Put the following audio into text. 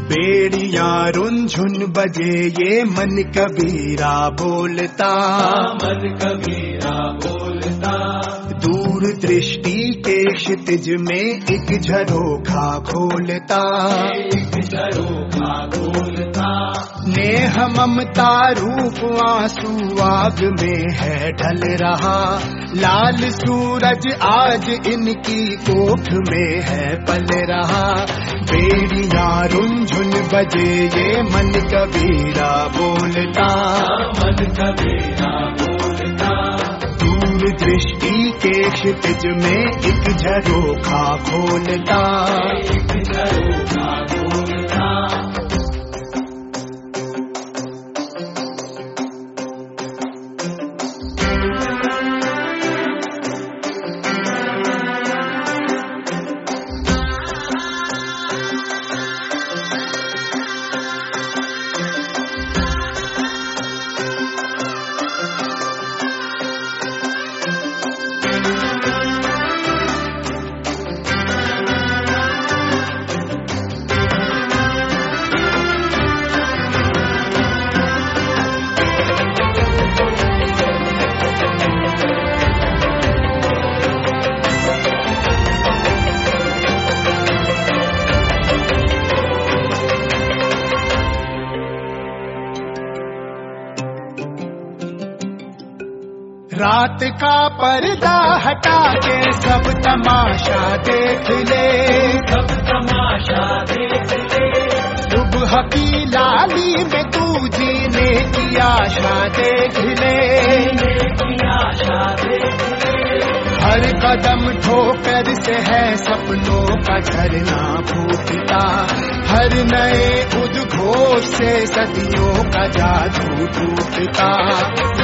बेड़ियां रुंझुन बजे ये मन कबीरा बोलता, मन कबीरा बोलता। दूर दृष्टि के क्षितिज में एक झरोखा खोलता, एक झरोखा खोलता। नेह ममता रूप आंसू आग में है ढल रहा, लाल सूरज आज इनकी कोख में है पल रहा। बेड़ियां रुंझुन बजे ये मन कबीरा बोलता, मन कबीरा बोलता। दूर दृष्टि के क्षितिज में एक झरोखा खोलता, एक झरोखा खोलता। रात का पर्दा हटा के सब तमाशा देख ले, सब तमाशा देख ले। सुबह की लाली में तू जीने की आशा देख ले, की आशा देख ले। हर कदम ठोकर से है सपनों का झरना फूटता, हर नए उद्घोष से सदियों का जादू टूटता।